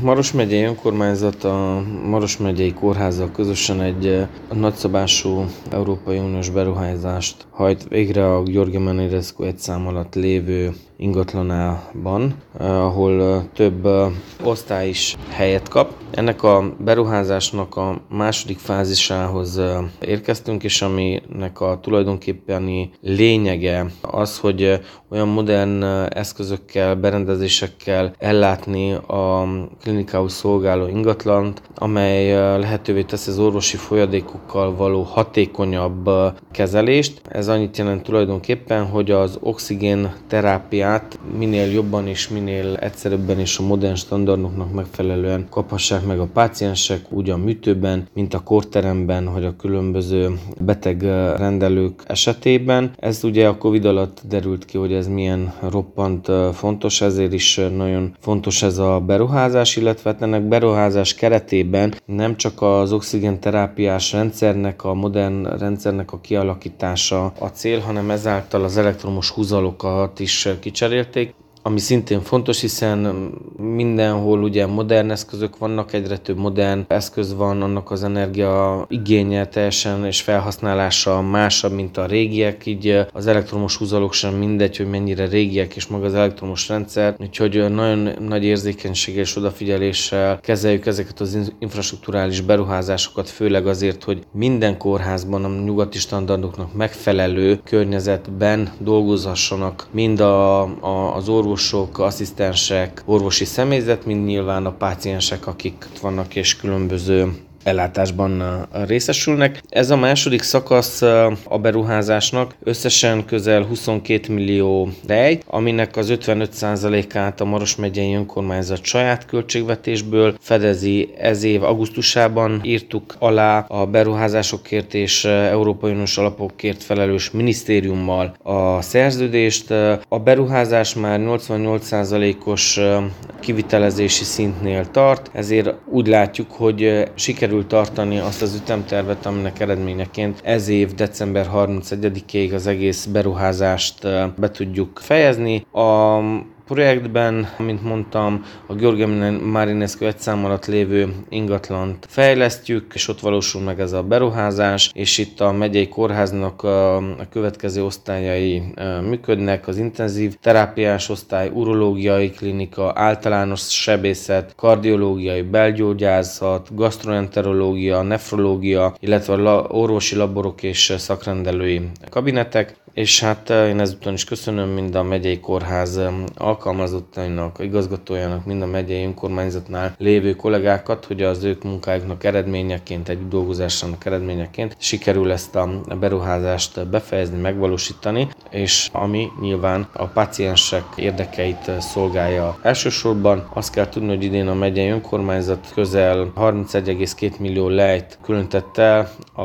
Maros megyei önkormányzat a Maros megyei kórházzal közösen egy nagyszabású Európai Uniós beruházást hajt végre a Gheorghe Mănărescu egy szám alatt lévő ingatlanában, ahol több osztály is helyet kap. Ennek a beruházásnak a második fázisához érkeztünk, és aminek a tulajdonképpeni lényege az, hogy olyan modern eszközökkel, berendezésekkel ellátni a klinikául szolgáló ingatlant, amely lehetővé teszi az orvosi folyadékokkal való hatékonyabb kezelést. Ez annyit jelent tulajdonképpen, hogy az oxigén terápiát minél jobban és minél egyszerűbben és a modern standardoknak megfelelően kaphassák meg a páciensek, úgy a műtőben, mint a kórteremben, vagy a különböző betegrendelők esetében. Ez ugye a Covid alatt derült ki, hogy ez milyen roppant fontos, ezért is nagyon fontos ez a beruházás, illetve ennek beruházás keretében nem csak az oxigénterápiás rendszernek, a modern rendszernek a kialakítása a cél, hanem ezáltal az elektromos húzalokat is kicserélték, ami szintén fontos, hiszen mindenhol ugye modern eszközök vannak, egyre több modern eszköz van, annak az energia igénye teljesen és felhasználása másabb, mint a régiek, így az elektromos húzalok sem mindegy, hogy mennyire régiek és maga az elektromos rendszer, úgyhogy nagyon nagy érzékenységgel és odafigyeléssel kezeljük ezeket az infrastrukturális beruházásokat, főleg azért, hogy minden kórházban a nyugati standardoknak megfelelő környezetben dolgozhassanak mind az orvosok, asszisztensek, orvosi személyzet, mind nyilván a páciensek, akik vannak és különböző ellátásban részesülnek. Ez a második szakasz a beruházásnak összesen közel 22 millió lej, aminek az 55%-át a Maros megyei önkormányzat saját költségvetésből fedezi. Ez év augusztusában írtuk alá a beruházásokért és Európai Uniós alapokért felelős minisztériummal a szerződést. A beruházás már 88%-os kivitelezési szintnél tart, ezért úgy látjuk, hogy sikerült tartani azt az ütemtervet, aminek eredményeként ez év december 31-ig az egész beruházást be tudjuk fejezni. A projektben, mint mondtam, a Gheorghe Mănărescu egy szám alatt lévő ingatlant fejlesztjük, és ott valósul meg ez a beruházás, és itt a megyei kórháznak a következő osztályai működnek, az intenzív terápiás osztály, urológiai klinika, általános sebészet, kardiológiai, belgyógyászat, gastroenterológia, nefrológia, illetve orvosi laborok és szakrendelői kabinetek. És hát én ezúton is köszönöm mind a megyei kórház alkalmazottainak, igazgatójának, mind a megyei önkormányzatnál lévő kollégákat, hogy az ők munkájuknak eredményeként, egy dolgozásának eredményeként sikerül ezt a beruházást befejezni, megvalósítani, és ami nyilván a páciensek érdekeit szolgálja elsősorban. Azt kell tudni, hogy idén a megyei önkormányzat közel 31,2 millió lejt különített el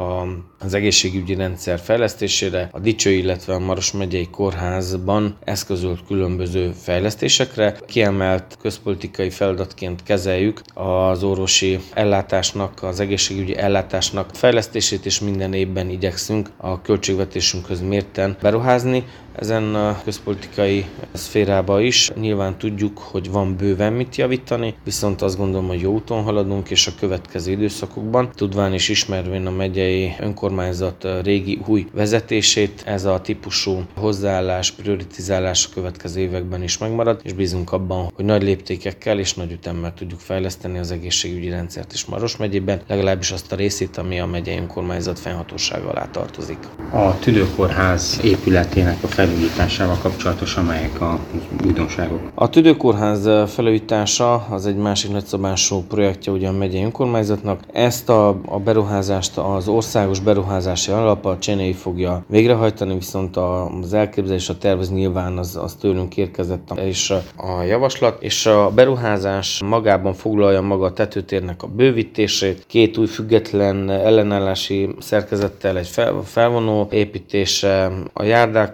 az egészségügyi rendszer fejlesztésére, a Dicsői, illetve a Maros megyei kórházban eszközölt különböző fejlesztésekre. Kiemelt közpolitikai feladatként kezeljük az orvosi ellátásnak, az egészségügyi ellátásnak fejlesztését, és minden évben igyekszünk a költségvetésünkhöz mérten beruházni. Ezen a közpolitikai szférába is nyilván tudjuk, hogy van bőven mit javítani, viszont azt gondolom, hogy jó úton haladunk, és a következő időszakokban, tudván és ismervén a megyei önkormányzat régi új vezetését, ez a típusú hozzáállás, prioritizálás a következő években is megmarad, és bízunk abban, hogy nagy léptékekkel és nagy ütemmel tudjuk fejleszteni az egészségügyi rendszert is Maros megyében, legalábbis azt a részét, ami a megyei önkormányzat fennhatósága alá tartozik. A tüdőkórház épületének a felújításával kapcsolatosan melyek a újdonságok? A tüdőkórház felújítása az egy másik nagyszabású projektje ugye a megyei önkormányzatnak. Ezt a beruházást az országos beruházási alap, a CNEI fogja végrehajtani, viszont az elképzelés, a tervez nyilván az tőlünk érkezett, és a javaslat, és a beruházás magában foglalja maga a tetőtérnek a bővítését, két új független ellenállási szerkezettel egy felvonó építése, a járdák újra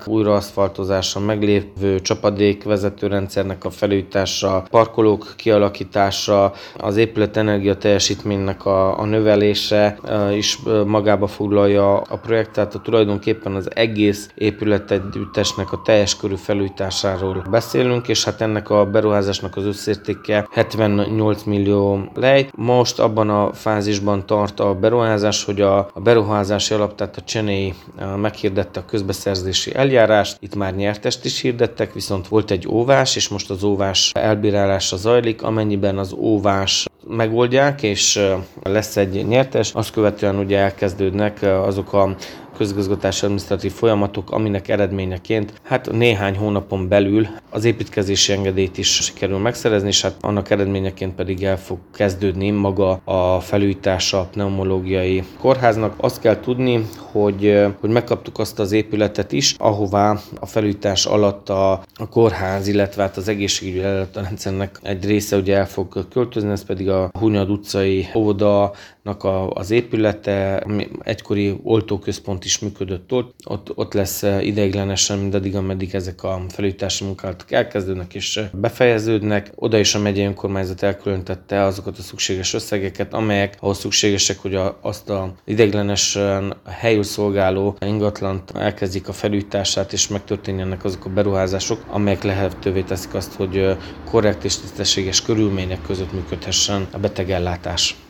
leaszfaltozása, meglévő csapadékvezetőrendszernek a felújítása, parkolók kialakítása, az épület energia teljesítménynek a növelése is magába foglalja a projekt, tehát tulajdonképpen az egész épületegyüttesnek a teljes körű felújításáról beszélünk, és hát ennek a beruházásnak az összértéke 78 millió lej. Most abban a fázisban tart a beruházás, hogy a beruházási alap, tehát a Cseney meghirdette a közbeszerzési eljárást, itt már nyertest is hirdettek, viszont volt egy óvás, és most az óvás elbírálása zajlik, amennyiben az óvás megoldják, és lesz egy nyertes, azt követően ugye elkezdődnek azok a közigazgatási adminisztratív folyamatok, aminek eredményeként hát néhány hónapon belül az építkezési engedélyt is sikerül megszerezni, és hát annak eredményeként pedig el fog kezdődni maga a felújítása a pneumológiai kórháznak. Azt kell tudni, hogy megkaptuk azt az épületet is, ahová a felújítás alatt a kórház, illetve hát az egészségügyi ellátórendszernek egy része ugye el fog költözni, ez pedig a Hunyad utcai óvodának az épülete, egykori oltóközpont is működött ott lesz ideiglenesen mindaddig, ameddig ezek a felújítási munkálatok elkezdődnek és befejeződnek. Oda is a megyei önkormányzat elkülönítette azokat a szükséges összegeket, amelyek ahhoz szükségesek, hogy azt a ideiglenesen helyül szolgáló ingatlant elkezdik a felújítását, és megtörténjenek azok a beruházások, amelyek lehetővé teszik azt, hogy korrekt és tisztességes körülmények között működhessen a betegellátás.